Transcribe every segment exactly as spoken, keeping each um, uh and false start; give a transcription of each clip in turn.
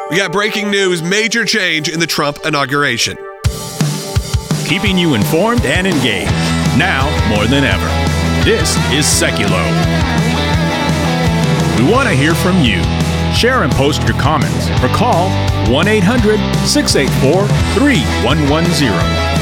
We got breaking news, major change in the Trump inauguration. Keeping you informed and engaged, now more than ever. This is Seculo. We want to hear from you. Share and post your comments or call one eight hundred, six eight four, three one one zero.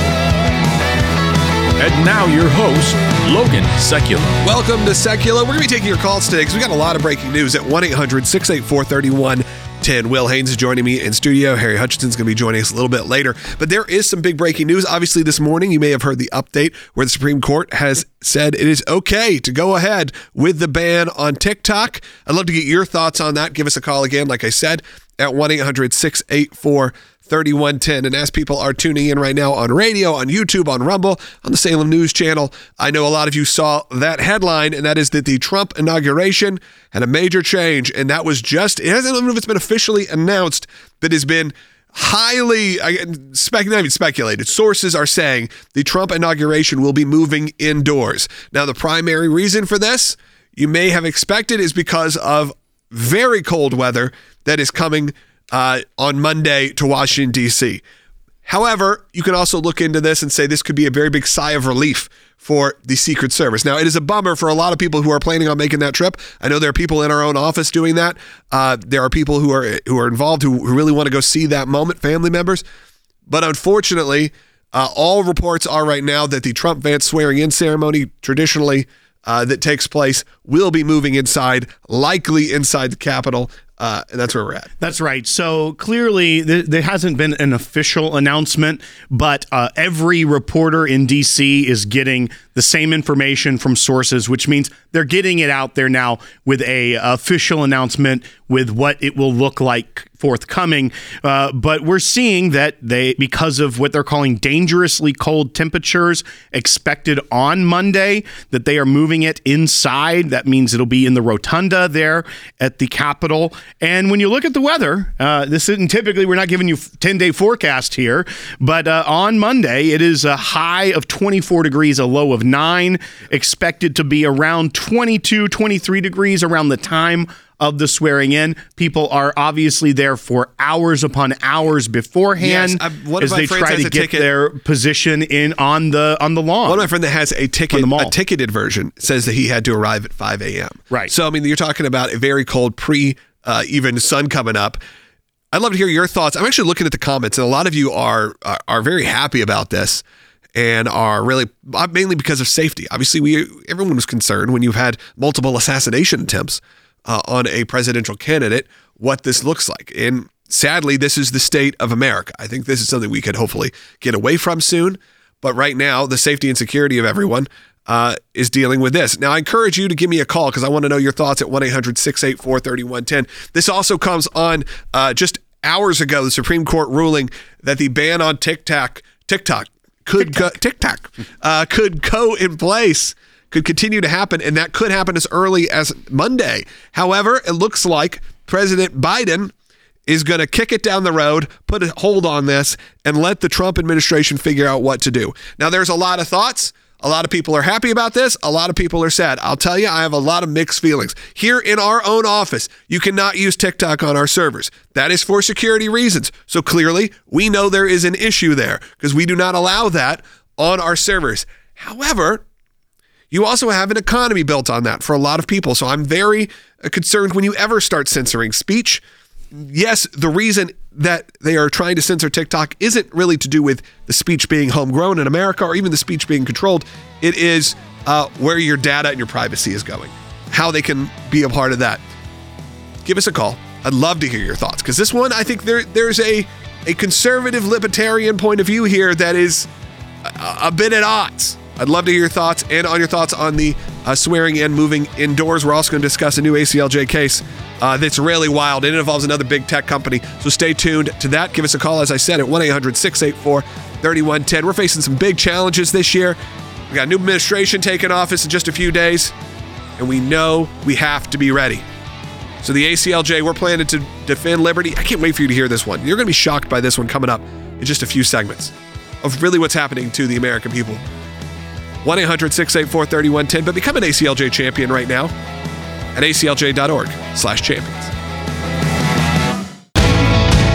And now your host, Logan Seculo. Welcome to Seculo. We're going to be taking your calls today because we got a lot of breaking news at one eight hundred, six eight four, three one one zero. Will Haynes is joining me in studio. Harry Hutchinson's going to be joining us a little bit later. But there is some big breaking news. Obviously, this morning, you may have heard the update where the Supreme Court has said it is okay to go ahead with the ban on TikTok. I'd love to get your thoughts on that. Give us a call again, like I said, at one eight hundred, six eight four, three one one zero. And as people are tuning in right now on radio, on YouTube, on Rumble, on the Salem News Channel, I know a lot of you saw that headline, and that is that the Trump inauguration had a major change, and that was just, it hasn't, I don't know if it's been officially announced, but has been highly, I, spec, not even speculated. Sources are saying the Trump inauguration will be moving indoors. Now, the primary reason for this, you may have expected, is because of very cold weather that is coming uh, on Monday to Washington, D C. However, you can also look into this and say this could be a very big sigh of relief for the Secret Service. Now, it is a bummer for a lot of people who are planning on making that trip. I know there are people in our own office doing that. Uh, there are people who are who are involved who, who really want to go see that moment, family members. But unfortunately, uh, all reports are right now that the Trump-Vance swearing-in ceremony, traditionally, uh, that takes place, will be moving inside, likely inside the Capitol. Uh, and that's where we're at. That's right. So clearly, th- there hasn't been an official announcement, but uh, every reporter in D C is getting the same information from sources, which means they're getting it out there now with a official announcement with what it will look like forthcoming. Uh, but we're seeing that they, because of what they're calling dangerously cold temperatures expected on Monday, that they are moving it inside. That means it'll be in the rotunda there at the Capitol. And when you look at the weather, uh, this isn't typically, we're not giving you ten-day forecast here, but uh, on Monday, it is a high of twenty-four degrees, a low of nine, expected to be around twenty-two, twenty-three degrees around the time of the swearing in. People are obviously there for hours upon hours beforehand, yes, I, as they try to get ticket. their position in on the on the lawn. One of my friends that has a ticket, a ticketed version, says that he had to arrive at five a.m. Right. So, I mean, you're talking about a very cold pre, uh, even sun coming up. I'd love to hear your thoughts. I'm actually looking at the comments, and a lot of you are are, are very happy about this and are really, mainly because of safety. Obviously, we everyone was concerned when you've had multiple assassination attempts Uh, on a presidential candidate, what this looks like. And sadly, this is the state of America. I think this is something we could hopefully get away from soon. But right now, the safety and security of everyone uh, is dealing with this. Now, I encourage you to give me a call because I want to know your thoughts at one eight hundred, six eight four, three one one zero. This also comes on uh, just hours ago, the Supreme Court ruling that the ban on TikTok, TikTok could TikTok, go, TikTok, uh, could go in place. Could continue to happen, and that could happen as early as Monday. However, it looks like President Biden is going to kick it down the road, put a hold on this, and let the Trump administration figure out what to do. Now, there's a lot of thoughts. A lot of people are happy about this. A lot of people are sad. I'll tell you, I have a lot of mixed feelings. Here in our own office, you cannot use TikTok on our servers. That is for security reasons. So clearly, we know there is an issue there because we do not allow that on our servers. However, you also have an economy built on that for a lot of people. So I'm very concerned when you ever start censoring speech. Yes, the reason that they are trying to censor TikTok isn't really to do with the speech being homegrown in America or even the speech being controlled. It is uh, where your data and your privacy is going, how they can be a part of that. Give us a call. I'd love to hear your thoughts because this one, I think there there's a, a conservative libertarian point of view here that is a, a bit at odds. I'd love to hear your thoughts and on your thoughts on the uh, swearing in, moving indoors. We're also going to discuss a new A C L J case uh, that's really wild, and it involves another big tech company. So stay tuned to that. Give us a call, as I said, at one eight hundred, six eight four, three one one zero. We're facing some big challenges this year. We got a new administration taking office in just a few days, and we know we have to be ready. So the A C L J, we're planning to defend liberty. I can't wait for you to hear this one. You're going to be shocked by this one coming up in just a few segments of really what's happening to the American people. one eight hundred, six eight four, three one one zero, but become an A C L J champion right now at A C L J dot org slash champions.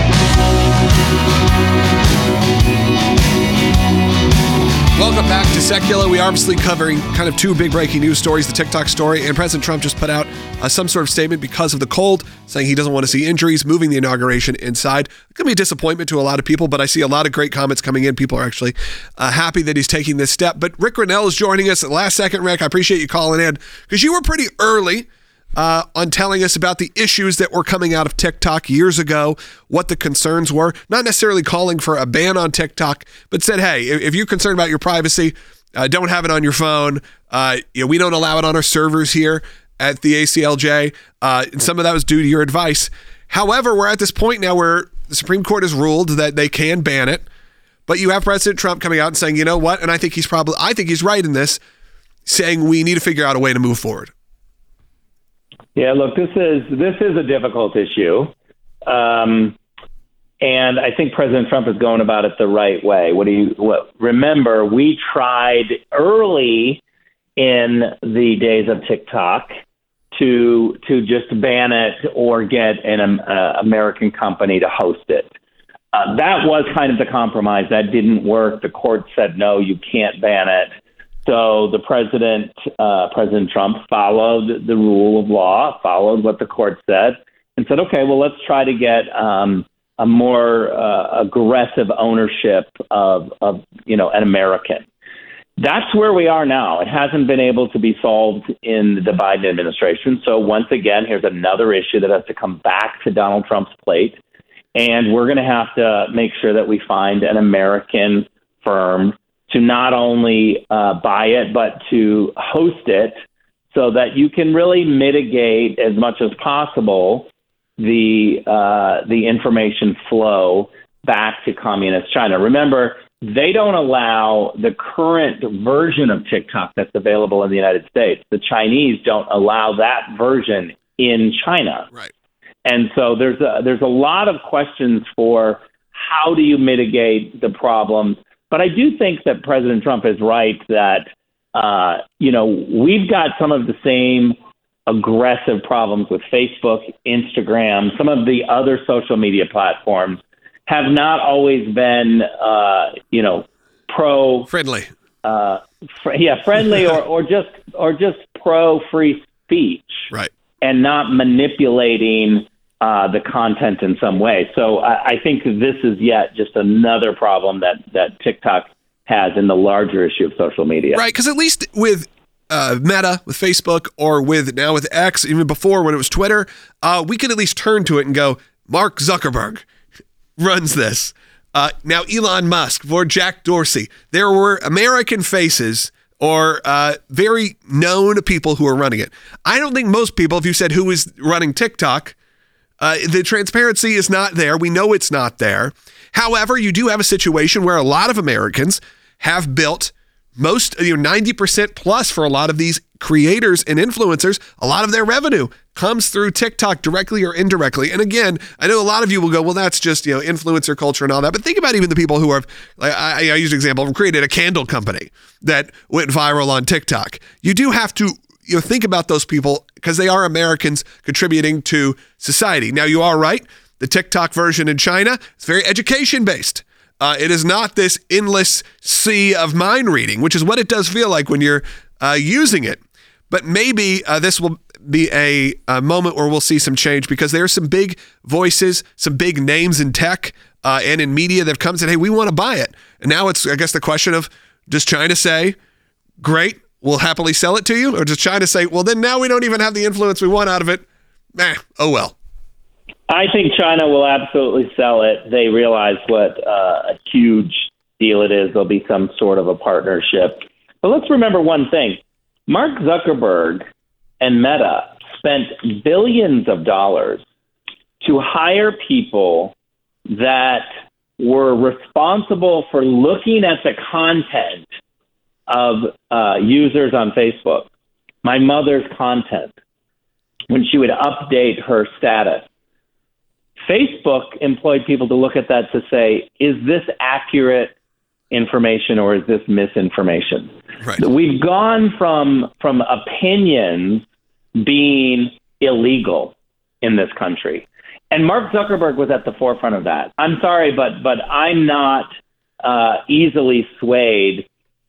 back to Secular. We are obviously covering kind of two big breaking news stories, the TikTok story, and President Trump just put out uh, some sort of statement because of the cold, saying he doesn't want to see injuries, moving the inauguration inside. It could be a disappointment to a lot of people, but I see a lot of great comments coming in. People are actually uh, happy that he's taking this step. But Rick Grenell is joining us at the last second. Rick, I appreciate you calling in because you were pretty early Uh, on telling us about the issues that were coming out of TikTok years ago, what the concerns were, not necessarily calling for a ban on TikTok, but said, hey, if you're concerned about your privacy, uh, don't have it on your phone. Uh, you know, we don't allow it on our servers here at the A C L J. Uh, and some of that was due to your advice. However, we're at this point now where the Supreme Court has ruled that they can ban it, but you have President Trump coming out and saying, you know what? And I think he's probably, I think he's right in this, saying we need to figure out a way to move forward. Yeah, look, this is this is a difficult issue, um, and I think President Trump is going about it the right way. What do you what, remember? We tried early in the days of TikTok to to just ban it or get an um, uh, American company to host it. Uh, that was kind of the compromise. That didn't work. The court said no, you can't ban it. So the president, uh, President Trump, followed the rule of law, followed what the court said, and said, okay, well, let's try to get um, a more uh, aggressive ownership of, of, you know, an American. That's where we are now. It hasn't been able to be solved in the Biden administration. So once again, here's another issue that has to come back to Donald Trump's plate, and we're going to have to make sure that we find an American firm to not only uh, buy it, but to host it so that you can really mitigate as much as possible the uh, the information flow back to communist China. Remember, they don't allow the current version of TikTok that's available in the United States. The Chinese don't allow that version in China. Right. And so there's a, there's a lot of questions for how do you mitigate the problems. But I do think that President Trump is right that, uh, you know, we've got some of the same aggressive problems with Facebook, Instagram, some of the other social media platforms have not always been, uh, you know, pro friendly, uh, fr- yeah, friendly or, or just or just pro free speech, right, and not manipulating Uh, the content in some way. So I, I think this is yet just another problem that, that TikTok has in the larger issue of social media. Right, because at least with uh, Meta, with Facebook, or with now with X, even before when it was Twitter, uh, we could at least turn to it and go, Mark Zuckerberg runs this. Uh, now Elon Musk, or Jack Dorsey. There were American faces or uh, very known people who are running it. I don't think most people, if you said who is running TikTok, Uh, the transparency is not there. We know it's not there. However, you do have a situation where a lot of Americans have built most, you know, ninety percent plus for a lot of these creators and influencers. A lot of their revenue comes through TikTok directly or indirectly. And again, I know a lot of you will go, well, that's just, you know, influencer culture and all that. But think about even the people who are, like I, I use an example, have created a candle company that went viral on TikTok. You do have to, you know, think about those people because they are Americans contributing to society. Now, you are right. The TikTok version in China is very education-based. Uh, it is not this endless sea of mind reading, which is what it does feel like when you're uh, using it. But maybe uh, this will be a, a moment where we'll see some change because there are some big voices, some big names in tech uh, and in media that have come and said, hey, we want to buy it. And now it's, I guess, the question of, does China say, great, we'll happily sell it to you? Or does China say, well, then now we don't even have the influence we want out of it? Eh, oh well. I think China will absolutely sell it. They realize what uh, a huge deal it is. There'll be some sort of a partnership. But let's remember one thing. Mark Zuckerberg and Meta spent billions of dollars to hire people that were responsible for looking at the content of uh, users on Facebook, my mother's content, when she would update her status. Facebook employed people to look at that to say, is this accurate information or is this misinformation? Right. We've gone from from opinions being illegal in this country. And Mark Zuckerberg was at the forefront of that. I'm sorry, but but I'm not uh, easily swayed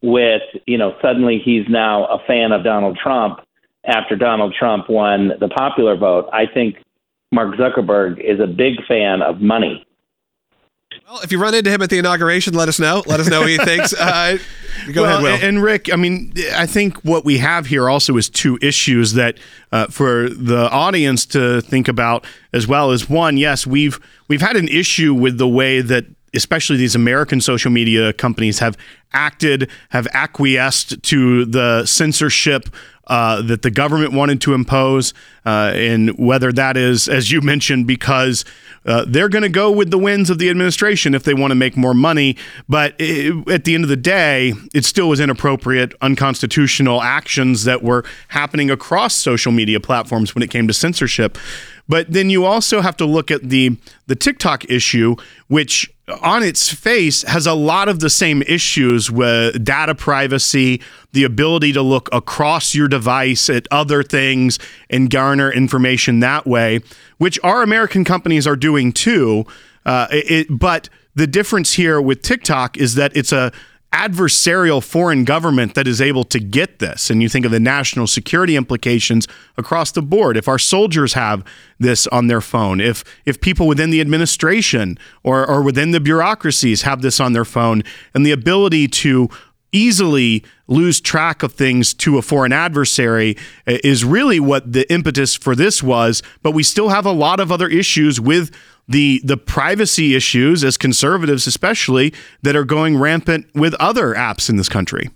with, you know, suddenly he's now a fan of Donald Trump after Donald Trump won the popular vote. I think Mark Zuckerberg is a big fan of money. Well, if you run into him at the inauguration, let us know. Let us know what he thinks. Uh, go well, ahead, Will. And Rick, I mean, I think what we have here also is two issues that uh, for the audience to think about as well. Is one, yes, we've we've had an issue with the way that especially these American social media companies have acted, have acquiesced to the censorship Uh, that the government wanted to impose, uh, and whether that is, as you mentioned, because uh, they're going to go with the winds of the administration if they want to make more money. But it, at the end of the day, it still was inappropriate, unconstitutional actions that were happening across social media platforms when it came to censorship. But then you also have to look at the the TikTok issue, which on its face has a lot of the same issues with data privacy, the ability to look across your device at other things and garner information that way, which our American companies are doing too. Uh, it, but the difference here with TikTok is that it's a adversarial foreign government that is able to get this. And you think of the national security implications across the board. If our soldiers have this on their phone, if if people within the administration or, or within the bureaucracies have this on their phone, and the ability to easily lose track of things to a foreign adversary is really what the impetus for this was. But we still have a lot of other issues with the the privacy issues, as conservatives especially, that are going rampant with other apps in this country.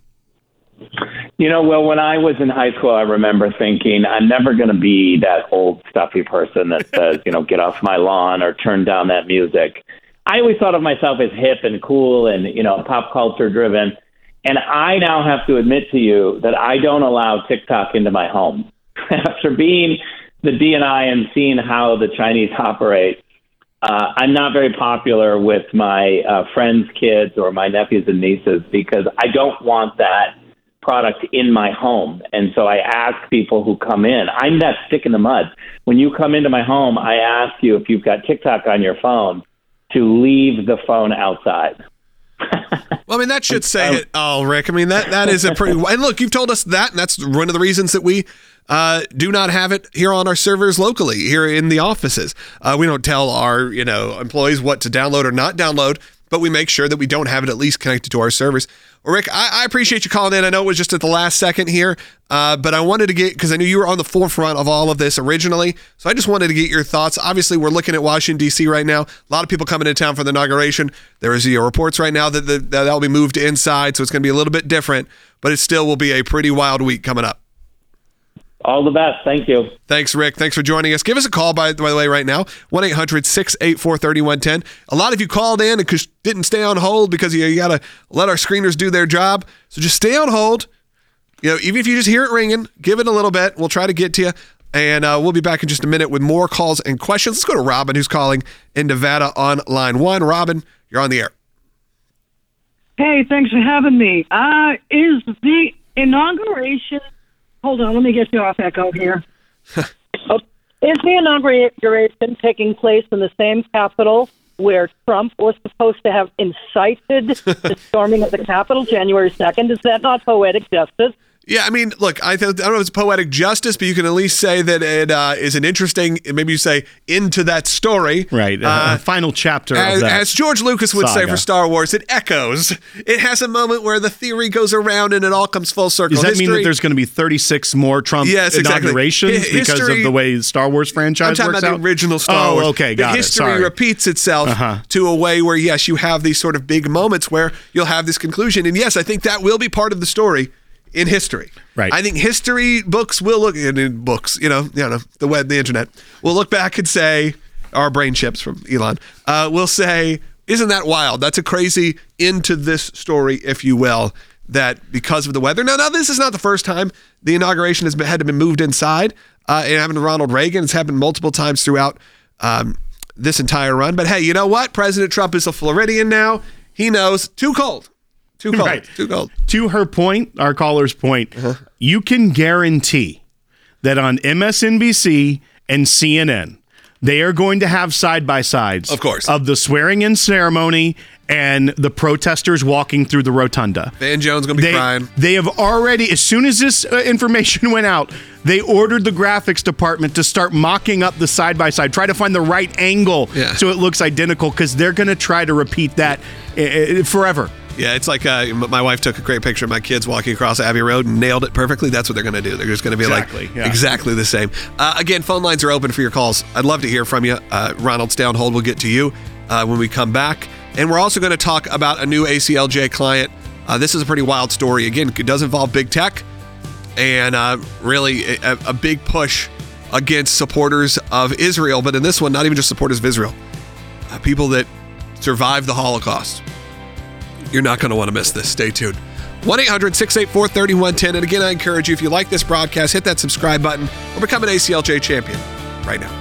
You know, well, when I was in high school, I remember thinking, I'm never going to be that old stuffy person that says, you know, get off my lawn or turn down that music. I always thought of myself as hip and cool and, you know, pop culture driven. And I now have to admit to you that I don't allow TikTok into my home. After being the D and I and seeing how the Chinese operate, uh, I'm not very popular with my uh, friends' kids or my nephews and nieces because I don't want that product in my home. And so I ask people who come in, I'm that stick in the mud. When you come into my home, I ask you if you've got TikTok on your phone to leave the phone outside. Well, I mean, that should say it all, Rick. I mean, that that is a pretty... And look, you've told us that, and that's one of the reasons that we uh, do not have it here on our servers locally, here in the offices. Uh, we don't tell our, you know, employees what to download or not download, but we make sure that we don't have it at least connected to our servers. Well, Rick, I, I appreciate you calling in. I know it was just at the last second here, uh, but I wanted to get, because I knew you were on the forefront of all of this originally, so I just wanted to get your thoughts. Obviously, we're looking at Washington, D C right now. A lot of people coming into town for the inauguration. There is you know, reports right now that the, that will be moved inside, so it's going to be a little bit different, but it still will be a pretty wild week coming up. All the best. Thank you. Thanks, Rick. Thanks for joining us. Give us a call, by, by the way, right now, one eight hundred six eight four three one one zero. A lot of you called in and didn't stay on hold because you, you got to let our screeners do their job. So just stay on hold. You know, even if you just hear it ringing, give it a little bit. We'll try to get to you. And uh, we'll be back in just a minute with more calls and questions. Let's go to Robin, who's calling in Nevada on line one. Robin, you're on the air. Hey, thanks for having me. Uh, is the inauguration... Hold on, let me get you off echo here. oh, is the inauguration taking place in the same Capitol where Trump was supposed to have incited the storming of the Capitol January second? Is that not poetic justice? Yeah, I mean, look, I, th- I don't know if it's poetic justice, but you can at least say that it uh, is an interesting, maybe you say, into that story. Right, uh, uh, final chapter as, of that as George Lucas would saga. say for Star Wars, it echoes. It has a moment where the theory goes around and it all comes full circle. Does that History, mean that there's going to be thirty-six more Trump yes, exactly. inaugurations History, because of the way the Star Wars franchise I'm talking works about out? the original Star oh, Wars. okay, the got history it. Sorry. repeats itself uh-huh. to a way where, yes, you have these sort of big moments where you'll have this conclusion. And yes, I think that will be part of the story in history. Right. I think history books will look in, in books, you know, you know, the web, the internet, will look back and say, our brain chips from Elon, uh, will say, isn't that wild? That's a crazy into this story, if you will, that because of the weather. Now, now this is not the first time the inauguration has been, had to be moved inside. Uh, it happened to Ronald Reagan. It's happened multiple times throughout um, this entire run. But hey, you know what? President Trump is a Floridian now. He knows too cold. Too cold. Right. Too cold. To her point, our caller's point, uh-huh. you can guarantee that on M S N B C and C N N, They are going to have side-by-sides. Of course. Of the swearing-in ceremony and the protesters walking through the rotunda. Van Jones going to be they, crying. They have already, as soon as this uh, information went out, they ordered the graphics department to start mocking up the side-by-side, try to find the right angle Yeah. so it looks identical, because they're going to try to repeat that uh, forever. Yeah, it's like uh, m- my wife took a great picture of my kids walking across Abbey Road and nailed it perfectly. That's what they're going to do. They're just going to be Exactly, like yeah. exactly the same. Uh, again, phone lines are open for your calls. I'd love to hear from you. Uh, Ronald, stay on hold. We'll get to you uh, when we come back. And we're also going to talk about a new A C L J client. Uh, this is a pretty wild story. Again, it does involve big tech and uh, really a, a big push against supporters of Israel. But in this one, not even just supporters of Israel, uh, people that survived the Holocaust. You're not going to want to miss this. Stay tuned. one eight hundred six eight four three one one zero. And again, I encourage you, if you like this broadcast, hit that subscribe button or become an A C L J champion right now.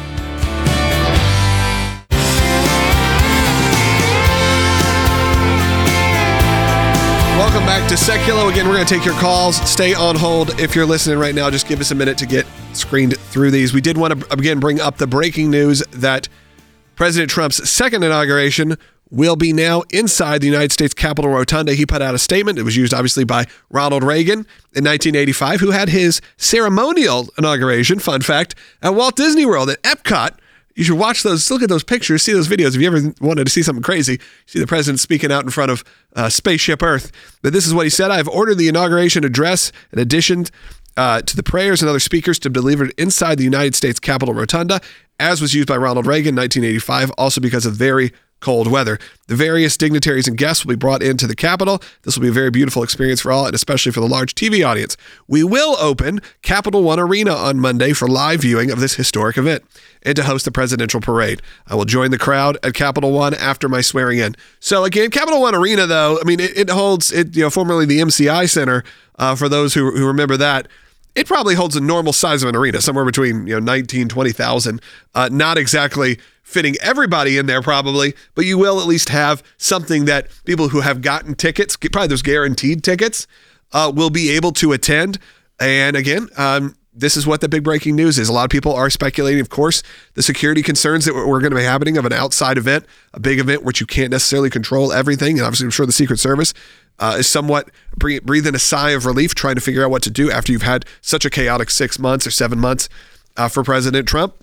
Welcome back to Seculo. Again, we're going to take your calls. Stay on hold if you're listening right now. Just give us a minute to get screened through these. We did want to, again, bring up the breaking news that President Trump's second inauguration will be now inside the United States Capitol Rotunda. He put out a statement. It was used, obviously, by Ronald Reagan in nineteen eighty-five, who had his ceremonial inauguration, fun fact, at Walt Disney World at Epcot. You should watch those, look at those pictures, see those videos. If you ever wanted to see something crazy, see the president speaking out in front of uh, Spaceship Earth. But this is what he said. I have ordered the inauguration address in addition uh, to the prayers and other speakers to be delivered inside the United States Capitol Rotunda, as was used by Ronald Reagan in nineteen eighty-five, also because of very cold weather. The various dignitaries and guests will be brought into the Capitol. This will be a very beautiful experience for all, and especially for the large T V audience. We will open Capital One Arena on Monday for live viewing of this historic event and to host the presidential parade. I will join the crowd at Capital One after my swearing in. So again, Capital One Arena, though, I mean, it, it holds, it, you know, formerly the M C I Center, uh, for those who, who remember that. It probably holds a normal size of an arena, somewhere between, you know, nineteen, twenty thousand. Uh, not exactly fitting everybody in there probably, but you will at least have something that people who have gotten tickets, probably those guaranteed tickets, uh, will be able to attend. And again, um, this is what the big breaking news is. A lot of people are speculating, of course, the security concerns that were going to be happening of an outside event, a big event which you can't necessarily control everything. And obviously, I'm sure the Secret Service uh, is somewhat breathing a sigh of relief, trying to figure out what to do after you've had such a chaotic six months or seven months uh, for President Trump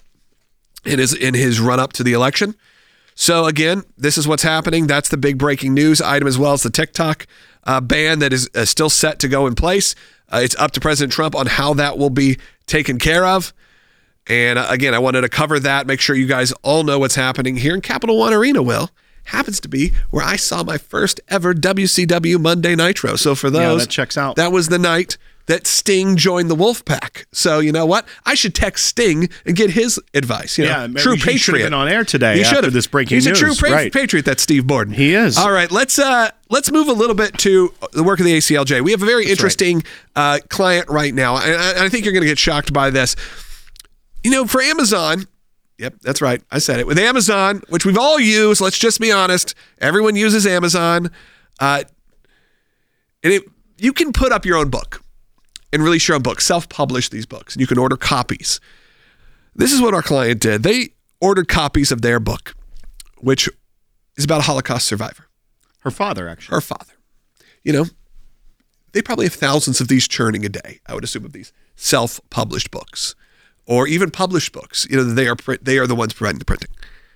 in his, in his run up to the election. So again, this is what's happening. That's the big breaking news item, as well as the TikTok uh, ban that is uh, still set to go in place. Uh, it's up to President Trump on how that will be taken care of. And uh, again, I wanted to cover that, make sure you guys all know what's happening here in Capital One Arena, Will. Happens to be where I saw my first ever W C W Monday Nitro. So for those, Yeah, that checks out. That was the night that Sting joined the Wolfpack. So you know what? I should text Sting and get his advice. You know, Yeah, maybe true he should have patriot. been on air today He after should have. this breaking He's news. a true pa- Right. patriot. That's Steve Borden. He is. All right, let's uh, let's move a little bit to the work of the A C L J. We have a very That's interesting uh, client right now, and I, I think you're going to get shocked by this. You know, for Amazon. Yep, that's right. I said it. With Amazon, which we've all used, let's just be honest, everyone uses Amazon. Uh, and it, you can put up your own book and release your own book, self-publish these books, and you can order copies. This is what our client did. They ordered copies of their book, which is about a Holocaust survivor. Her father, actually. Her father. You know, they probably have thousands of these churning a day, I would assume, of these self-published books. Or even published books, you know, they are they are the ones providing the printing.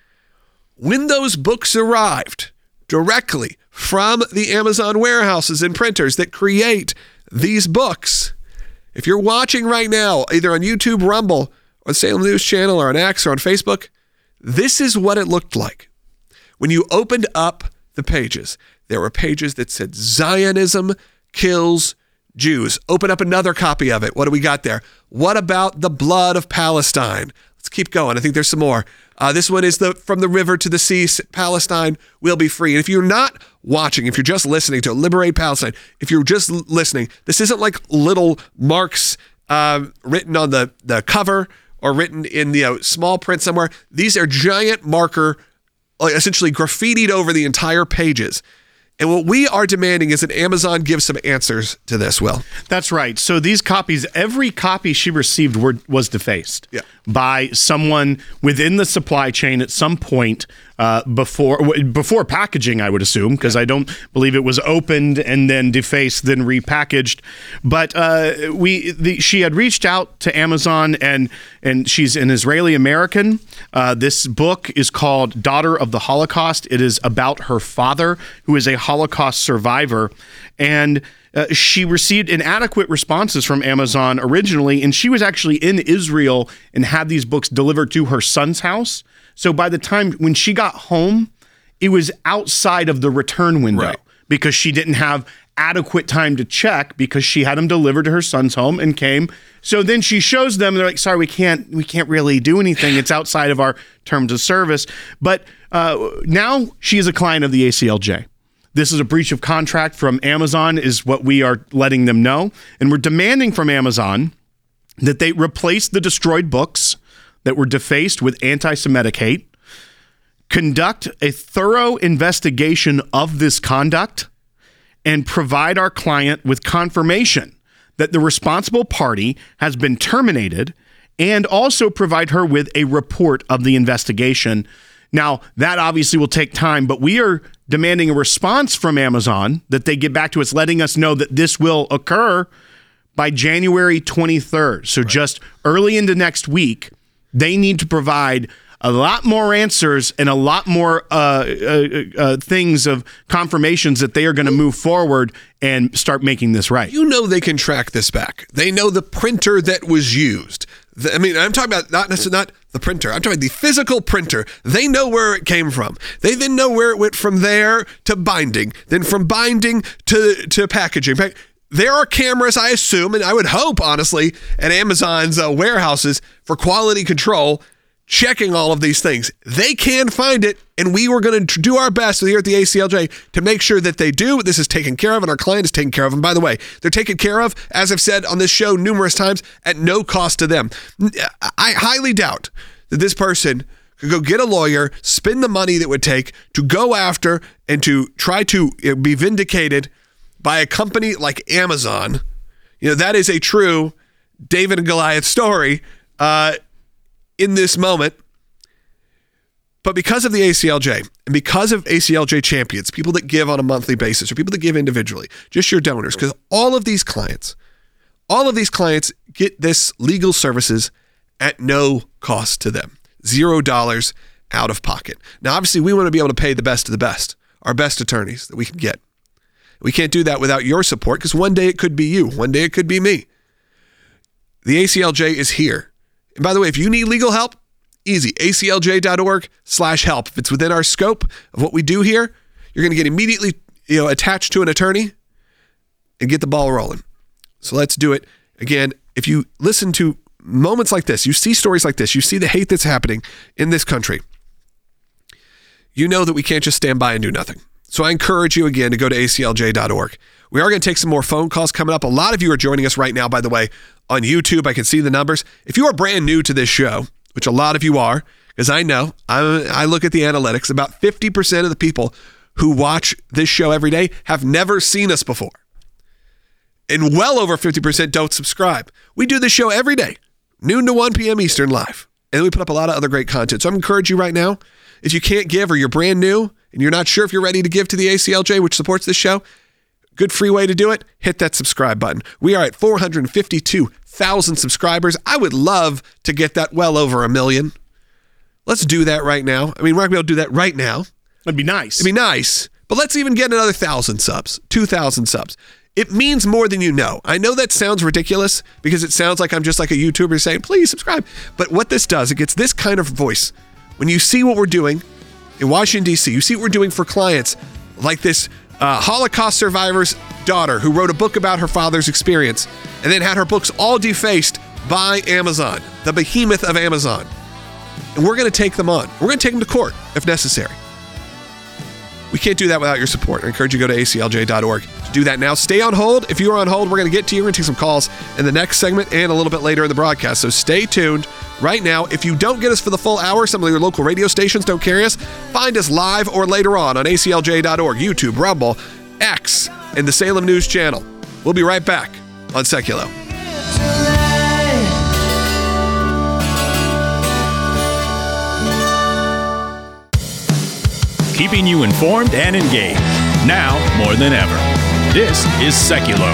When those books arrived directly from the Amazon warehouses and printers that create these books, if you're watching right now, either on YouTube, Rumble, or the Salem News Channel, or on X, or on Facebook, this is what it looked like. When you opened up the pages, there were pages that said Zionism kills Jews. Open up another copy of it. What do we got there? What about the blood of Palestine? Let's keep going. I think there's some more. Uh, this one is the from the river to the sea, Palestine will be free. And if you're not watching, if you're just listening to Liberate Palestine, if you're just l- listening, this isn't like little marks uh, written on the, the cover or written in the you know, small print somewhere. These are giant marker, like essentially graffitied over the entire pages. And what we are demanding is that Amazon give some answers to this, Will. That's right. So these copies, every copy she received were, was defaced. Yeah. by someone within the supply chain at some point uh, before before packaging, I would assume, because I don't believe it was opened and then defaced, then repackaged. But uh, we the, she had reached out to Amazon, and and she's an Israeli American. Uh, this book is called Daughter of the Holocaust. It is about her father, who is a Holocaust survivor, and Uh, she received inadequate responses from Amazon originally, and she was actually in Israel and had these books delivered to her son's house. So by the time when she got home, it was outside of the return window Right. because she didn't have adequate time to check because she had them delivered to her son's home and came. So then she shows them, and they're like, sorry, we can't, we can't really do anything. It's outside of our terms of service. But uh, now she is a client of the A C L J. This is a breach of contract from Amazon is what we are letting them know. And we're demanding from Amazon that they replace the destroyed books that were defaced with anti-Semitic hate, conduct a thorough investigation of this conduct, and provide our client with confirmation that the responsible party has been terminated, and also provide her with a report of the investigation. Now, that obviously will take time, but we are demanding a response from Amazon that they get back to us, letting us know that this will occur by January twenty-third. So right. Just early into next week, they need to provide a lot more answers and a lot more uh, uh, uh, things of confirmations that they are going to move forward and start making this right. You know they can track this back. They know the printer that was used. The, I mean, I'm talking about not necessarily not the printer. I'm talking about the physical printer. They know where it came from. They then know where it went from there to binding, then from binding to, to packaging. There are cameras, I assume, and I would hope, honestly, at Amazon's uh, warehouses for quality control, checking all of these things. They can find it, and we were going to do our best here at the A C L J to make sure that they do. This is taken care of, and our client is taken care of. And by the way, they're taken care of, as I've said on this show numerous times, at no cost to them. I highly doubt that this person could go get a lawyer, spend the money that would take to go after and to try to be vindicated by a company like Amazon. You know, that is a true David and Goliath story. Uh, in this moment. But because of the A C L J and because of A C L J champions, people that give on a monthly basis or people that give individually, just your donors, because all of these clients, all of these clients get this legal services at no cost to them. Zero dollars out of pocket. Now, obviously, we want to be able to pay the best of the best, our best attorneys that we can get. We can't do that without your support because one day it could be you. One day it could be me. The A C L J is here. And by the way, if you need legal help, easy, A C L J dot org slash help. If it's within our scope of what we do here, you're going to get immediately, you know, attached to an attorney and get the ball rolling. So let's do it. Again, if you listen to moments like this, you see stories like this, you see the hate that's happening in this country, you know that we can't just stand by and do nothing. So I encourage you again to go to A C L J dot org. We are going to take some more phone calls coming up. A lot of you are joining us right now, by the way, on YouTube. I can see the numbers. If you are brand new to this show, which a lot of you are, because I know, I, I look at the analytics, about fifty percent of the people who watch this show every day have never seen us before. And well over fifty percent don't subscribe. We do this show every day, noon to one p.m. Eastern live. And we put up a lot of other great content. So I'm encouraging you right now, if you can't give or you're brand new and you're not sure if you're ready to give to the A C L J, which supports this show, good free way to do it, hit that subscribe button. We are at four hundred fifty-two thousand subscribers. I would love to get that well over a million. Let's do that right now. I mean, we're not going to be able to do that right now. That'd be nice. It'd be nice. But let's even get another one thousand subs, two thousand subs. It means more than you know. I know that sounds ridiculous because it sounds like I'm just like a YouTuber saying, please subscribe. But what this does, it gets this kind of voice. When you see what we're doing in Washington, D C, you see what we're doing for clients like this Uh, Holocaust survivor's daughter who wrote a book about her father's experience and then had her books all defaced by Amazon, the behemoth of Amazon. And we're going to take them on. We're going to take them to court if necessary. We can't do that without your support. I encourage you to go to A C L J dot org to do that now. Stay on hold. If you are on hold, we're going to get to you. We're going to take some calls in the next segment and a little bit later in the broadcast. So stay tuned right now. If you don't get us for the full hour, some of your local radio stations don't carry us, find us live or later on on A C L J dot org, YouTube, Rumble, X, and the Salem News Channel. We'll be right back on Seculo. keeping you informed and engaged. Now more than ever. This is Seculo.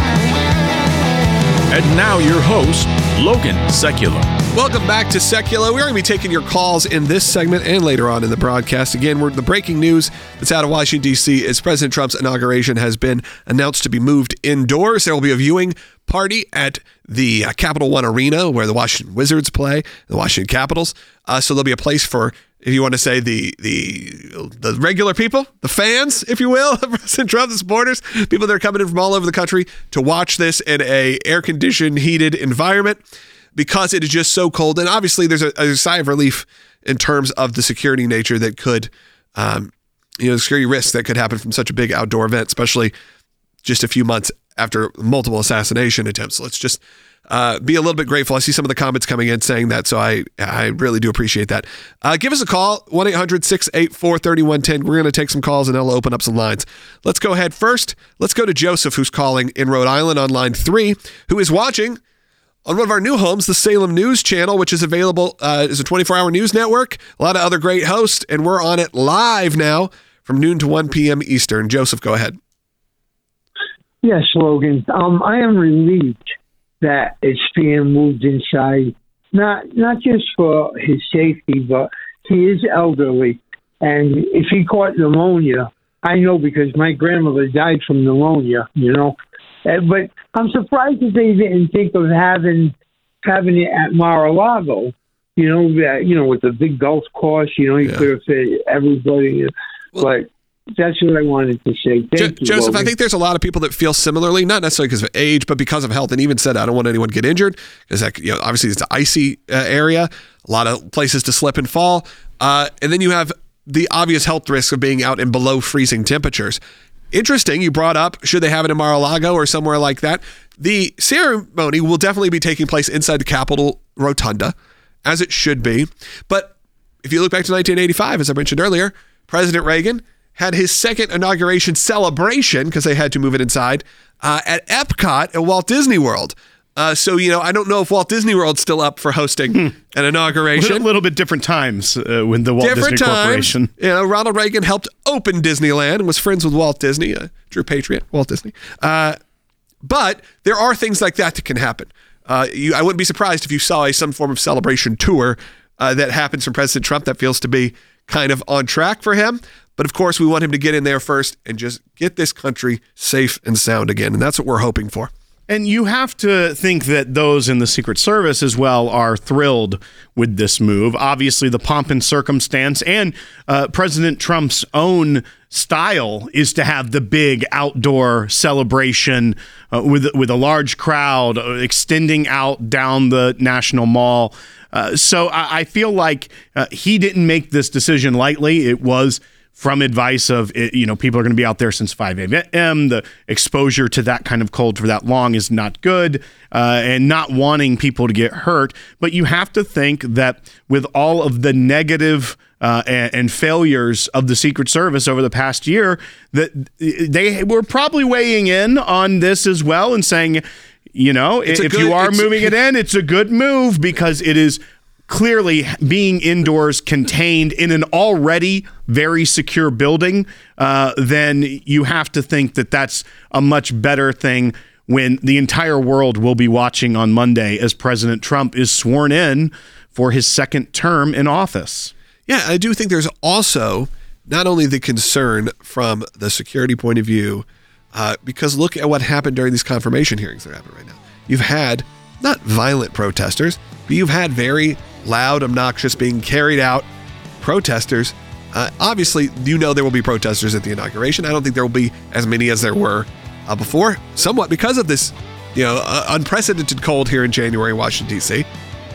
And now your host, Logan Seculo. Welcome back to Seculo. We're going to be taking your calls in this segment and later on in the broadcast. Again, we're, the breaking news that's out of Washington, D C is President Trump's inauguration has been announced to be moved indoors. There will be a viewing party at the uh, Capital One Arena where the Washington Wizards play, the Washington Capitals. Uh, so there'll be a place for, if you want to say, the the the regular people, the fans, if you will, of President Trump, the supporters, people that are coming in from all over the country to watch this in a air-conditioned, heated environment, because it is just so cold. And obviously there's a, a sigh of relief in terms of the security nature that could, um, you know, the security risks that could happen from such a big outdoor event, especially just a few months after multiple assassination attempts. Let's just uh, be a little bit grateful. I see some of the comments coming in saying that, so I I really do appreciate that. Uh, give us a call, one eight hundred six eight four three one one zero. We're going to take some calls and I'll open up some lines. Let's go ahead first. Let's go to Joseph, who's calling in Rhode Island on line three, who is watching on one of our new homes, the Salem News Channel, which is available uh, as a twenty-four hour news network. A lot of other great hosts, and we're on it live now from noon to one p.m. Eastern. Joseph, go ahead. Yes, Logan. Um, I am relieved that it's being moved inside, not not just for his safety, but he is elderly, and if he caught pneumonia, I know because my grandmother died from pneumonia, you know. Uh, but I'm surprised that they didn't think of having having it at Mar-a-Lago, you know, uh, you know, with the big golf course, you know, you Yeah. could have fit everybody. Well, but that's what I wanted to say. Thank Jo- you, Joseph, Logan. I think there's a lot of people that feel similarly, not necessarily because of age, but because of health, and even said, I don't want anyone to get injured, because that, you know, obviously it's an icy uh, area, a lot of places to slip and fall. Uh, and then you have the obvious health risk of being out in below freezing temperatures. Interesting, you brought up, should they have it in Mar-a-Lago or somewhere like that? The ceremony will definitely be taking place inside the Capitol Rotunda, as it should be. But if you look back to nineteen eighty-five, as I mentioned earlier, President Reagan had his second inauguration celebration, because they had to move it inside, uh, at Epcot at Walt Disney World. Uh, so, you know, I don't know if Walt Disney World's still up for hosting hmm. an inauguration. A little bit different times uh, with the Walt different Disney times. Corporation. You know, Ronald Reagan helped open Disneyland and was friends with Walt Disney, uh, Drew Patriot, Walt Disney. Uh, but there are things like that that can happen. Uh, you, I wouldn't be surprised if you saw a, some form of celebration tour uh, that happens from President Trump that feels to be kind of on track for him. But of course, we want him to get in there first and just get this country safe and sound again. And that's what we're hoping for. And you have to think that those in the Secret Service as well are thrilled with this move. Obviously, the pomp and circumstance and uh, President Trump's own style is to have the big outdoor celebration uh, with with a large crowd uh, extending out down the National Mall. Uh, so I, I feel like uh, he didn't make this decision lightly. It was from advice of, you know, people are going to be out there since five a.m. The exposure to that kind of cold for that long is not good, uh, and not wanting people to get hurt. But you have to think that with all of the negative uh, and, and failures of the Secret Service over the past year, that they were probably weighing in on this as well and saying, you know, it's if good, you are moving it in, it's a good move because it is clearly being indoors, contained in an already very secure building, uh, then you have to think that that's a much better thing when the entire world will be watching on Monday as President Trump is sworn in for his second term in office. Yeah, I do think there's also not only the concern from the security point of view, uh, because look at what happened during these confirmation hearings that are happening right now. You've had not violent protesters, but you've had very loud, obnoxious, being carried out protesters. Uh, obviously, you know there will be protesters at the inauguration. I don't think there will be as many as there were uh, before, somewhat because of this, you know, uh, unprecedented cold here in January in Washington, D C.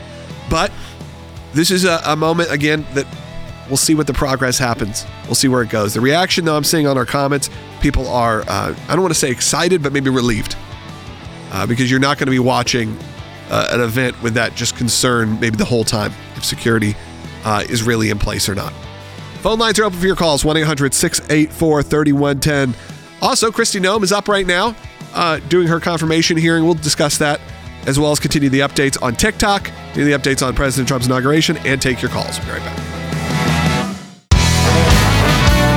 But this is a, a moment, again, that we'll see what the progress happens. We'll see where it goes. The reaction, though, I'm seeing on our comments, people are, uh, I don't want to say excited, but maybe relieved. Uh, because you're not going to be watching Uh, an event with that just concern maybe the whole time if security uh, is really in place or not. Phone lines are open for your calls, one eight hundred six eight four three one one zero. Also, Kristi Noem is up right now uh, doing her confirmation hearing. We'll discuss that as well as continue the updates on TikTok, continue the updates on President Trump's inauguration, and take your calls. We'll be right back.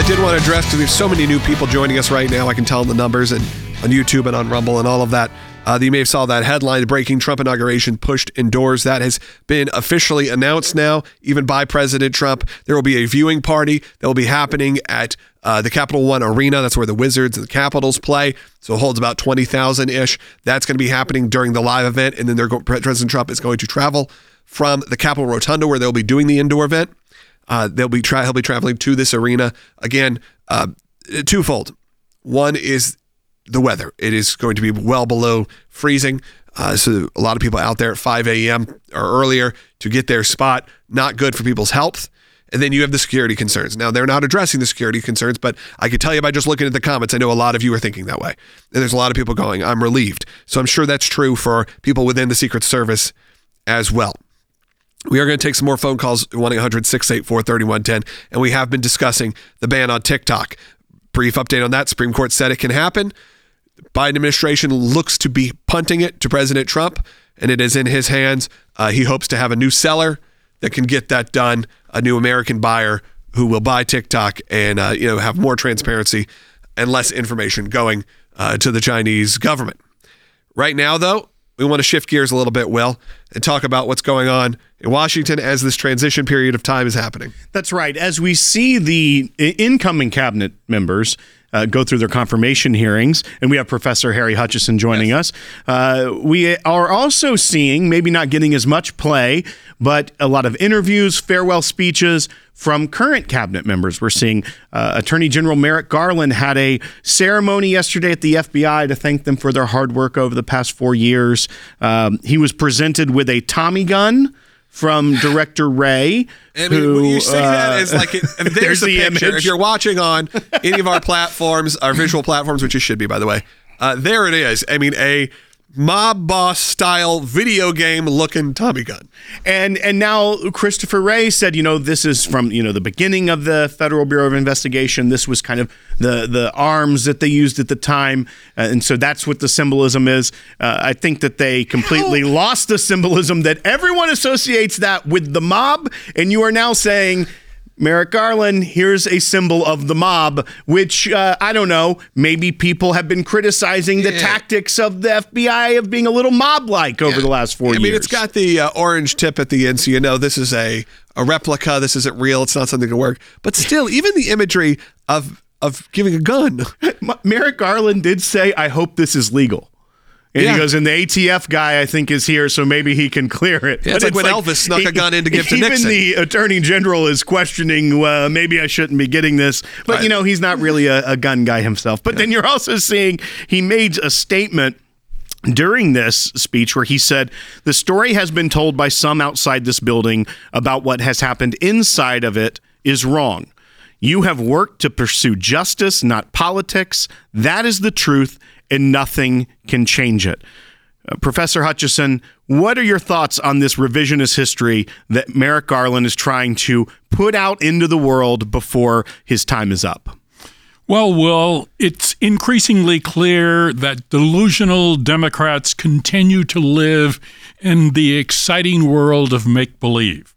did want to address, because we have so many new people joining us right now, I can tell the numbers and on YouTube and on Rumble and all of that. Uh, you may have saw that headline, breaking Trump inauguration pushed indoors. That has been officially announced now, even by President Trump. There will be a viewing party that will be happening at uh, the Capital One Arena. That's where the Wizards and the Capitals play. So it holds about twenty thousand-ish. That's going to be happening during the live event. And then they're go- President Trump is going to travel from the Capitol Rotunda, where they'll be doing the indoor event. Uh, they'll be tra- he'll be traveling to this arena. Again, uh, twofold. One is the weather. It is going to be well below freezing. Uh, so a lot of people out there at five a.m. or earlier to get their spot. Not good for people's health. And then you have the security concerns. Now, they're not addressing the security concerns, but I could tell you by just looking at the comments, I know a lot of you are thinking that way. And there's a lot of people going, I'm relieved. So I'm sure that's true for people within the Secret Service as well. We are going to take some more phone calls, one eight hundred six eight four three one one zero, and we have been discussing the ban on TikTok. Brief update on that. Supreme Court said it can happen. Biden administration looks to be punting it to President Trump, and it is in his hands. Uh, he hopes to have a new seller that can get that done, a new American buyer who will buy TikTok and uh, you know have more transparency and less information going uh, to the Chinese government. Right now, though, we want to shift gears a little bit, Will, and talk about what's going on in Washington as this transition period of time is happening. That's right. As we see the incoming cabinet members uh, go through their confirmation hearings, and we have Professor Harry Hutchison joining yes. us, uh, we are also seeing, maybe not getting as much play, but a lot of interviews, farewell speeches from current cabinet members. We're seeing uh, Attorney General Merrick Garland had a ceremony yesterday at the F B I to thank them for their hard work over the past four years. Um, he was presented with a Tommy gun from Director Wray. I mean, who, when you say uh, that, it's like, it, I mean, there's, there's the picture. Image. If you're watching on any of our platforms, our visual platforms, which you should be, by the way, uh, there it is. I mean, a mob boss style video game looking Tommy gun. And and now Christopher Wray said, you know, this is from, you know, the beginning of the Federal Bureau of Investigation. This was kind of the the arms that they used at the time. Uh, and so that's what the symbolism is. Uh, I think that they completely How? lost the symbolism that everyone associates that with the mob. And you are now saying, Merrick Garland, here's a symbol of the mob, which, uh, I don't know, maybe people have been criticizing the yeah. tactics of the F B I of being a little mob-like over yeah. the last four I years. I mean, it's got the uh, orange tip at the end, so you know this is a, a replica, this isn't real, it's not something to work. But still, even the imagery of, of giving a gun. Merrick Garland did say, I hope this is legal. And yeah. he goes, and the A T F guy, I think, is here, so maybe he can clear it. Yeah, it's, like it's when like Elvis snuck he, a gun in to give to even Nixon. Even the Attorney General is questioning, uh, maybe I shouldn't be getting this. But, right. you know, he's not really a, a gun guy himself. But yeah. then you're also seeing he made a statement during this speech where he said, the story has been told by some outside this building about what has happened inside of it is wrong. You have worked to pursue justice, not politics. That is the truth, and nothing can change it. Uh, Professor Hutchison, what are your thoughts on this revisionist history that Merrick Garland is trying to put out into the world before his time is up? Well, Will, it's increasingly clear that delusional Democrats continue to live in the exciting world of make-believe.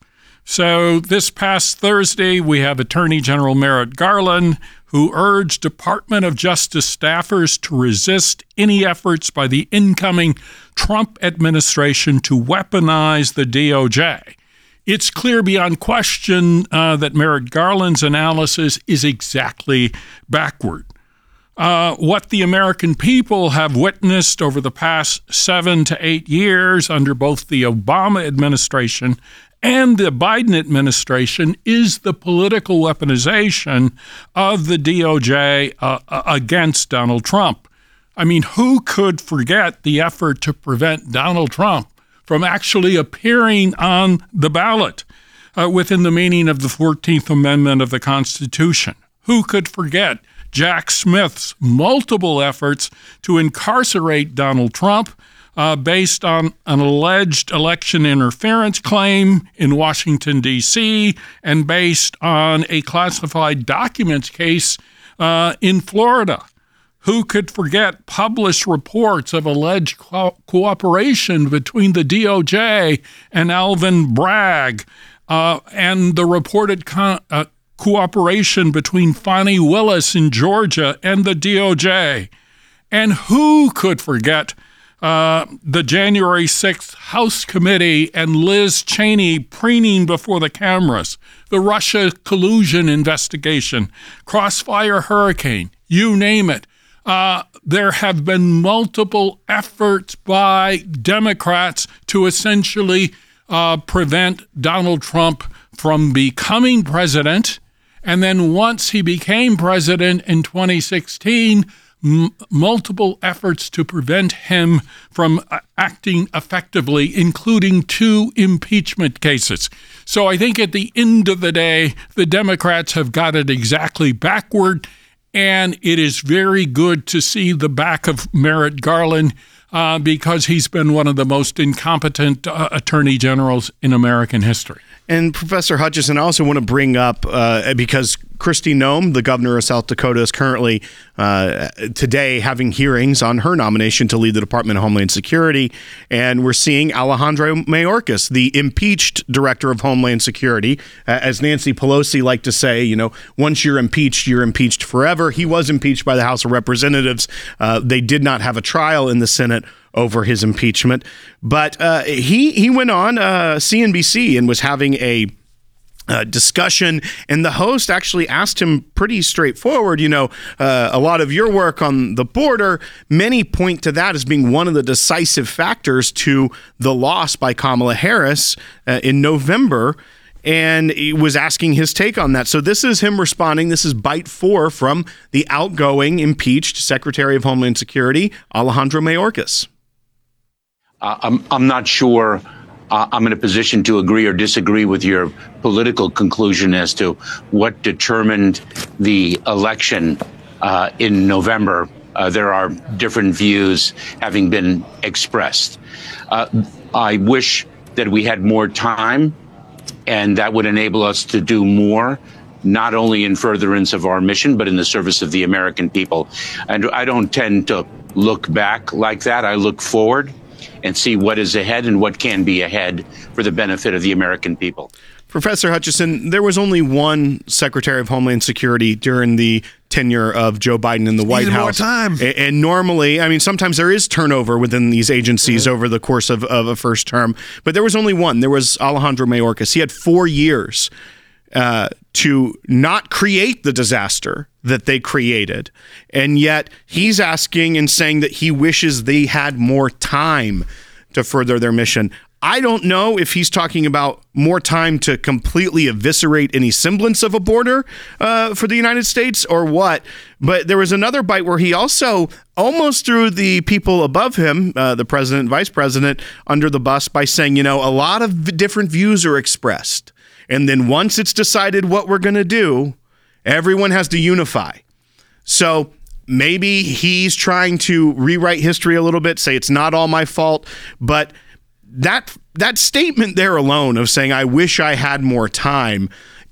So this past Thursday, we have Attorney General Merrick Garland, who urged Department of Justice staffers to resist any efforts by the incoming Trump administration to weaponize the D O J. It's clear beyond question uh, that Merrick Garland's analysis is exactly backward. Uh, what the American people have witnessed over the past seven to eight years under both the Obama administration and the Biden administration is the political weaponization of the D O J uh, against Donald Trump. I mean, who could forget the effort to prevent Donald Trump from actually appearing on the ballot uh, within the meaning of the fourteenth Amendment of the Constitution? Who could forget Jack Smith's multiple efforts to incarcerate Donald Trump Uh, based on an alleged election interference claim in Washington, D C, and based on a classified documents case uh, in Florida? Who could forget published reports of alleged co- cooperation between the D O J and Alvin Bragg uh, and the reported con- uh, cooperation between Fani Willis in Georgia and the D O J. And who could forget uh, the January sixth House Committee and Liz Cheney preening before the cameras, the Russia collusion investigation, Crossfire Hurricane, you name it. Uh, there have been multiple efforts by Democrats to essentially uh, prevent Donald Trump from becoming president. And then once he became president in twenty sixteen, m- multiple efforts to prevent him from uh, acting effectively, including two impeachment cases. So I think at the end of the day, the Democrats have got it exactly backward. And it is very good to see the back of Merrick Garland uh, because he's been one of the most incompetent uh, attorney generals in American history. And Professor Hutchison, I also want to bring up, uh, because Kristi Noem, the governor of South Dakota, is currently uh, today having hearings on her nomination to lead the Department of Homeland Security. And we're seeing Alejandro Mayorkas, the impeached director of Homeland Security. Uh, as Nancy Pelosi liked to say, you know, once you're impeached, you're impeached forever. He was impeached by the House of Representatives. Uh, they did not have a trial in the Senate over his impeachment. But uh, he, he went on uh, C N B C and was having a Uh, discussion, and the host actually asked him pretty straightforward, you know, uh, a lot of your work on the border, many point to that as being one of the decisive factors to the loss by Kamala Harris uh, in November, and he was asking his take on that. So this is him responding. This is bite four from the outgoing impeached Secretary of Homeland Security, Alejandro Mayorkas. Uh, I'm, I'm not sure Uh, I'm in a position to agree or disagree with your political conclusion as to what determined the election uh, in November. Uh, there are different views having been expressed. Uh, I wish that we had more time, and that would enable us to do more, not only in furtherance of our mission, but in the service of the American people. And I don't tend to look back like that. I look forward and see what is ahead and what can be ahead for the benefit of the American people. Professor Hutchison, there was only one Secretary of Homeland Security during the tenure of Joe Biden in the White Need House. More time. And normally, I mean, sometimes there is turnover within these agencies mm-hmm. over the course of, of a first term, but there was only one. There was Alejandro Mayorkas. He had four years uh, to not create the disaster that they created. And yet he's asking and saying that he wishes they had more time to further their mission. I don't know if he's talking about more time to completely eviscerate any semblance of a border uh, for the United States or what. But there was another bite where he also almost threw the people above him, uh, the president and vice president, under the bus by saying, you know, a lot of different views are expressed. And then once it's decided what we're going to do, everyone has to unify. So maybe he's trying to rewrite history a little bit, say it's not all my fault. But that that statement there alone of saying, I wish I had more time,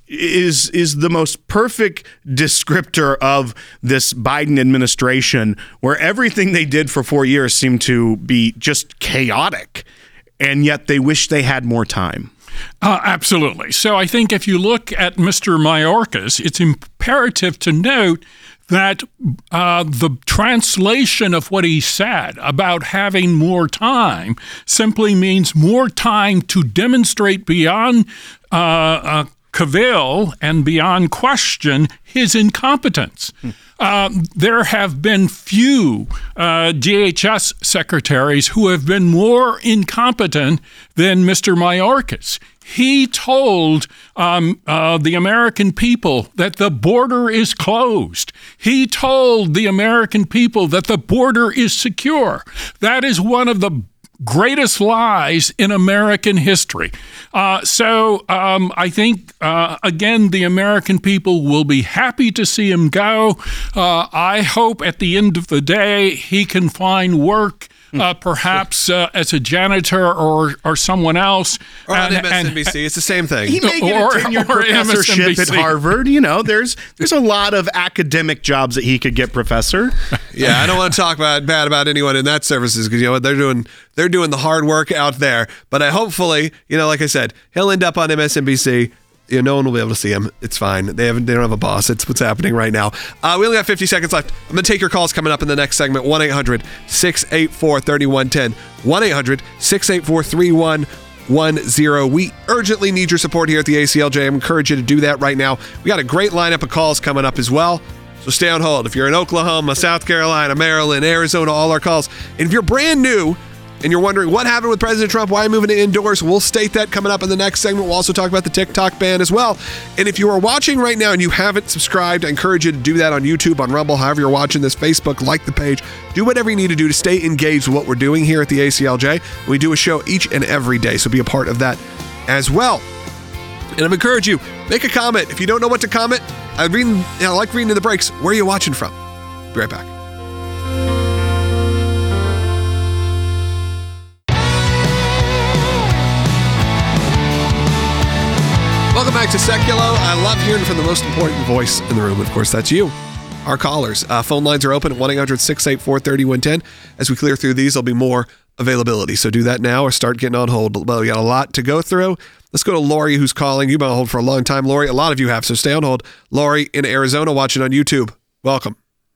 is is the most perfect descriptor of this Biden administration, where everything they did for four years seemed to be just chaotic, and yet they wish they had more time. Uh, absolutely. So I think if you look at Mister Mayorkas, it's imperative to note that uh, the translation of what he said about having more time simply means more time to demonstrate beyond uh, uh, cavil and beyond question his incompetence. Hmm. Uh, there have been few uh, D H S secretaries who have been more incompetent than Mister Mayorkas. He told um, uh, the American people that the border is closed. He told the American people that the border is secure. That is one of the greatest lies in American history. Uh, so um, I think, uh, again, the American people will be happy to see him go. Uh, I hope at the end of the day he can find work, uh, perhaps uh, as a janitor or or someone else. Or on and, M S N B C. And, it's the same thing. He may get Or- a tenured or professorship M S N B C. at Harvard. You know, there's there's a lot of academic jobs that he could get, Professor. Yeah, I don't want to talk about bad about anyone in that services because you know what they're doing. They're doing the hard work out there. But I hopefully, you know, like I said, he'll end up on M S N B C. you know, no one will be able to see him. It's fine. They haven't. They don't have a boss. It's what's happening right now. Uh, we only got fifty seconds left. I'm going to take your calls coming up in the next segment. one eight hundred six eight four three one one zero. one eight hundred six eight four three one one zero. We urgently need your support here at the A C L J. I encourage you to do that right now. We got a great lineup of calls coming up as well. So stay on hold. If you're in Oklahoma, South Carolina, Maryland, Arizona, all our calls. And if you're brand new and you're wondering what happened with President Trump, why moving to indoors, we'll state that coming up in the next segment. We'll also talk about the TikTok ban as well. And if you are watching right now and you haven't subscribed, I encourage you to do that on YouTube, on Rumble, however you're watching this, Facebook, like the page. Do whatever you need to do to stay engaged with what we're doing here at the A C L J. We do a show each and every day, so be a part of that as well. And I encourage you, make a comment. If you don't know what to comment, I, read, you know, I like reading in the breaks. Where are you watching from? Be right back. Welcome back to Seculo. I love hearing from the most important voice in the room. Of course, that's you, our callers. Uh, phone lines are open at one eight hundred six eight four three one one zero. As we clear through these, there'll be more availability. So do that now or start getting on hold. But we got a lot to go through. Let's go to Lori, who's calling. You've been on hold for a long time, Lori. A lot of you have, so stay on hold. Lori in Arizona, watching on YouTube. Welcome.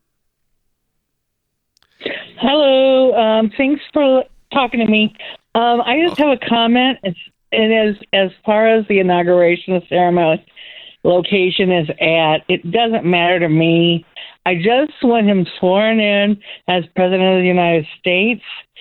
Hello. Um, thanks for talking to me. Um, I just have a comment. It's, it is as far as the inauguration ceremony location is at. It doesn't matter to me. I just want him sworn in as President of the United States,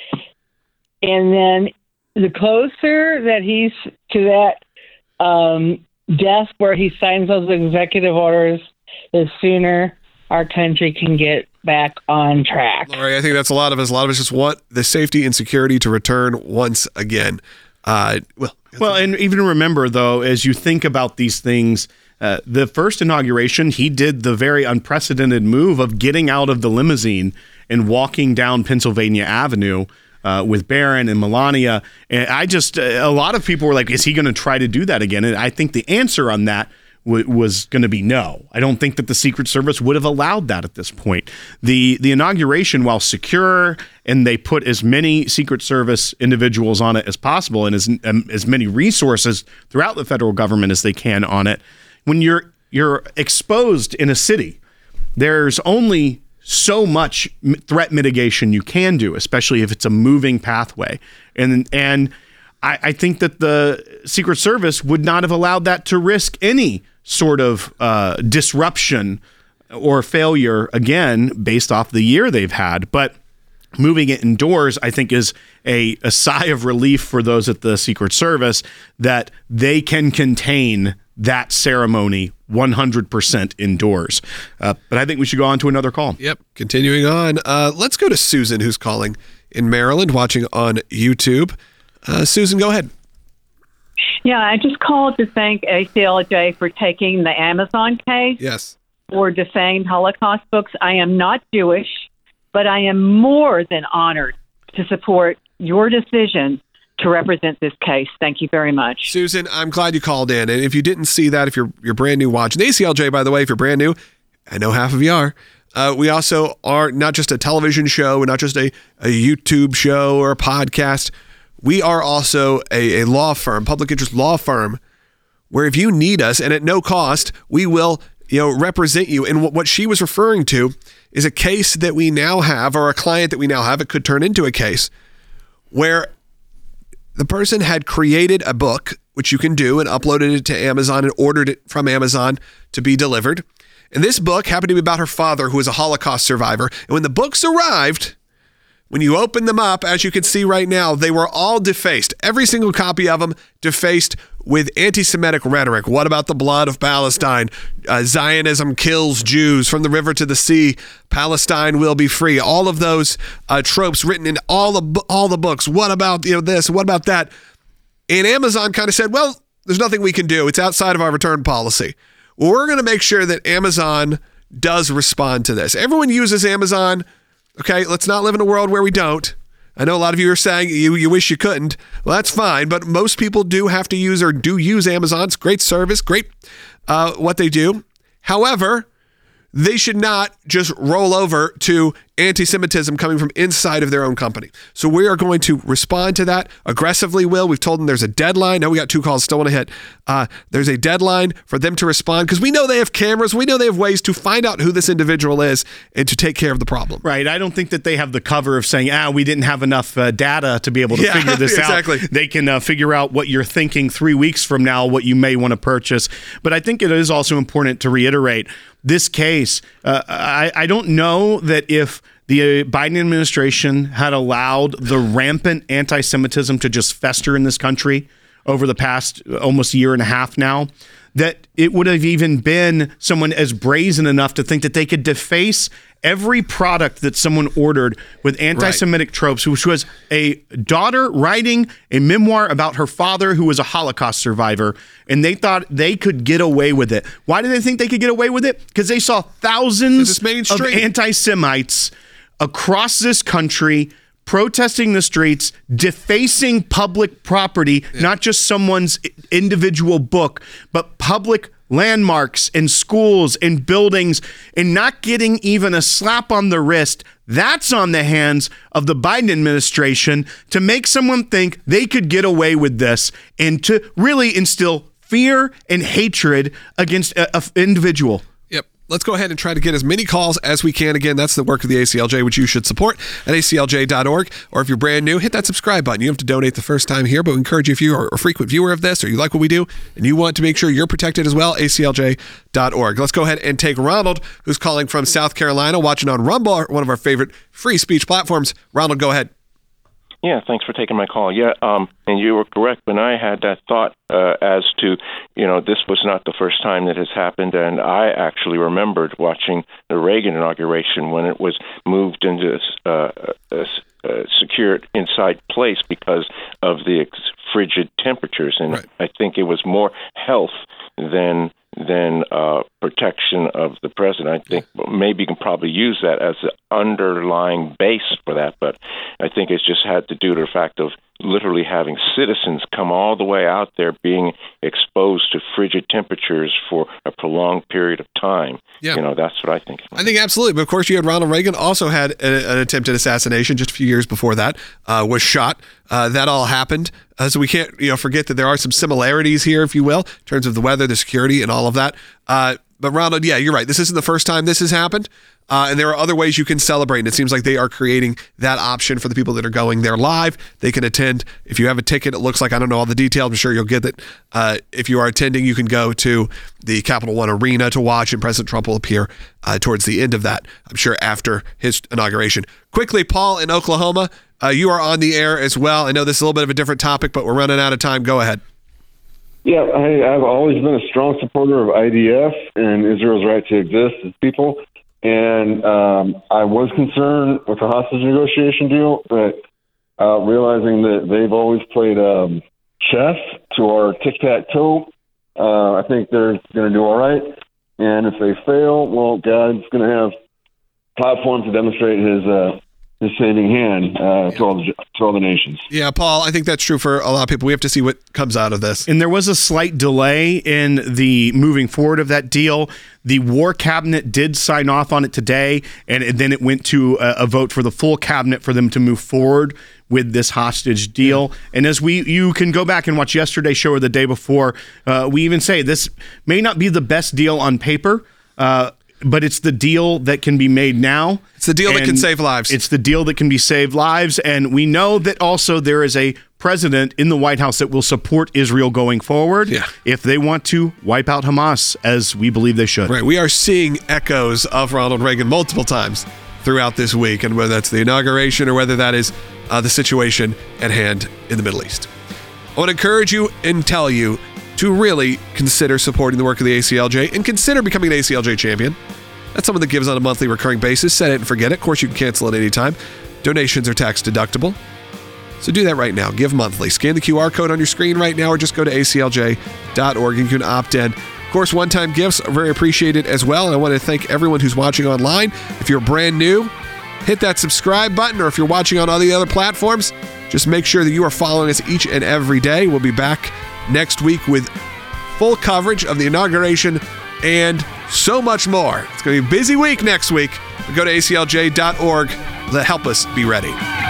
and then the closer that he's to that um, desk where he signs those executive orders, the sooner our country can get back on track. Lori, I think that's a lot of us. A lot of us just want the safety and security to return once again. Uh, well, well, and even remember, though, as you think about these things, uh, the first inauguration, he did the very unprecedented move of getting out of the limousine and walking down Pennsylvania Avenue Uh, with Barron and Melania. And I just, uh, a lot of people were like, is he going to try to do that again? And I think the answer on that w- was going to be no. I don't think that the Secret Service would have allowed that at this point. The the inauguration, while secure, and they put as many Secret Service individuals on it as possible and as, um, as many resources throughout the federal government as they can on it, when you're you're exposed in a city, there's only so much threat mitigation you can do, especially if it's a moving pathway. And and I, I think that the Secret Service would not have allowed that to risk any sort of uh, disruption or failure, again, based off the year they've had. But moving it indoors, I think, is a, a sigh of relief for those at the Secret Service that they can contain that ceremony one hundred percent indoors. Uh, but I think we should go on to another call. Yep. Continuing on. Uh, let's go to Susan, who's calling in Maryland, watching on YouTube. Uh, Susan, go ahead. Yeah, I just called to thank A C L J for taking the Amazon case. Yes. For defanged Holocaust books. I am not Jewish, but I am more than honored to support your decision to represent this case. Thank you very much. Susan, I'm glad you called in. And if you didn't see that, if you're you're brand new watching the A C L J, by the way, if you're brand new, I know half of you are. Uh, we also are not just a television show, we're not just a, a YouTube show or a podcast. We are also a, a law firm, public interest law firm, where if you need us, and at no cost, we will you know, represent you. And what, what she was referring to is a case that we now have, or a client that we now have, it could turn into a case, where the person had created a book, which you can do, and uploaded it to Amazon and ordered it from Amazon to be delivered. And this book happened to be about her father, who was a Holocaust survivor. And when the books arrived, when you open them up, as you can see right now, they were all defaced. Every single copy of them defaced with anti-Semitic rhetoric. What about the blood of Palestine? Uh, Zionism kills Jews. From the river to the sea, Palestine will be free. All of those uh, tropes written in all the all the books. What about you know this? What about that? And Amazon kind of said, well, there's nothing we can do. It's outside of our return policy. Well, we're going to make sure that Amazon does respond to this. Everyone uses Amazon. Okay, let's not live in a world where we don't. I know a lot of you are saying you, you wish you couldn't. Well, that's fine, but most people do have to use or do use Amazon. It's great service, great uh, what they do. However, they should not just roll over to anti-Semitism coming from inside of their own company. So we are going to respond to that aggressively, Will. We've told them there's a deadline. Now we got two calls, still want to hit. Uh, there's a deadline for them to respond because we know they have cameras. We know they have ways to find out who this individual is and to take care of the problem. Right. I don't think that they have the cover of saying, ah, we didn't have enough uh, data to be able to Yeah, figure this exactly. out. They can uh, figure out what you're thinking three weeks from now, what you may want to purchase. But I think it is also important to reiterate this case. Uh, I, I don't know that if the Biden administration had allowed the rampant anti-Semitism to just fester in this country over the past almost year and a half now, that it would have even been someone as brazen enough to think that they could deface every product that someone ordered with anti-Semitic right. tropes, which was a daughter writing a memoir about her father who was a Holocaust survivor, and they thought they could get away with it. Why did they think they could get away with it? Because they saw thousands of anti-Semites across this country protesting the streets, defacing public property, yeah. not just someone's individual book, but public landmarks and schools and buildings, and not getting even a slap on the wrist. That's on the hands of the Biden administration to make someone think they could get away with this and to really instill fear and hatred against an individual. Yep. Let's go ahead and try to get as many calls as we can. Again, that's the work of the A C L J, which you should support at A C L J dot org. Or if you're brand new, hit that subscribe button. You have to donate the first time here, but we encourage you, if you are a frequent viewer of this or you like what we do and you want to make sure you're protected as well, A C L J dot org. Let's go ahead and take Ronald, who's calling from South Carolina, watching on Rumble, one of our favorite free speech platforms. Ronald, go ahead. Yeah, thanks for taking my call. Yeah, um, and you were correct when I had that thought uh, as to, you know, this was not the first time that has happened, and I actually remembered watching the Reagan inauguration when it was moved into uh, a, a secured inside place because of the ex- frigid temperatures, and right. I think it was more health than than uh, protection of the president. I think maybe you can probably use that as the underlying base for that, but I think it's just had to do with the fact of literally having citizens come all the way out there being exposed to frigid temperatures for a prolonged period of time. Yeah. You know, that's what I think. I think absolutely. But of course, you had Ronald Reagan also had a, an attempted assassination just a few years before that, uh, was shot. Uh, that all happened. Uh, so we can't, you know, forget that there are some similarities here, if you will, in terms of the weather, the security, and all of that. Uh, but Ronald, yeah, you're right. This isn't the first time this has happened. Uh, and there are other ways you can celebrate. And it seems like they are creating that option for the people that are going there live. They can attend. If you have a ticket, it looks like, I don't know all the details. I'm sure you'll get it. Uh, if you are attending, you can go to the Capital One Arena to watch, and President Trump will appear uh, towards the end of that, I'm sure, after his inauguration. Quickly, Paul in Oklahoma, uh, you are on the air as well. I know this is a little bit of a different topic, but we're running out of time. Go ahead. Yeah, I, I've always been a strong supporter of I D F and Israel's right to exist as people. And um, I was concerned with the hostage negotiation deal, but uh, realizing that they've always played um, chess to our tic-tac-toe, uh, I think they're going to do all right. And if they fail, well, God's going to have platform to demonstrate his uh, his saving hand uh, to all the to all the nations. Yeah, Paul, I think that's true for a lot of people. We have to see what comes out of this. And there was a slight delay in the moving forward of that deal. The War Cabinet did sign off on it today, and then it went to a, a vote for the full cabinet for them to move forward with this hostage deal. Yeah. And as we, you can go back and watch yesterday's show or the day before, uh, we even say this may not be the best deal on paper, uh, but it's the deal that can be made now. It's the deal that can save lives. It's the deal that can be saved lives. And we know that also there is a president in the White House that will support Israel going forward yeah. if they want to wipe out Hamas, as we believe they should. Right. We are seeing echoes of Ronald Reagan multiple times throughout this week, and whether that's the inauguration or whether that is uh, the situation at hand in the Middle East. I want to encourage you and tell you to really consider supporting the work of the A C L J and consider becoming an A C L J champion. That's someone that gives on a monthly recurring basis. Set it and forget it. Of course, you can cancel at any time. Donations are tax deductible. So do that right now. Give monthly. Scan the Q R code on your screen right now or just go to A C L J dot org and you can opt in. Of course, one-time gifts are very appreciated as well. And I want to thank everyone who's watching online. If you're brand new, hit that subscribe button, or if you're watching on all the other platforms, just make sure that you are following us each and every day. We'll be back next week with full coverage of the inauguration and so much more. It's going to be a busy week next week. Go to A C L J dot org to help us be ready.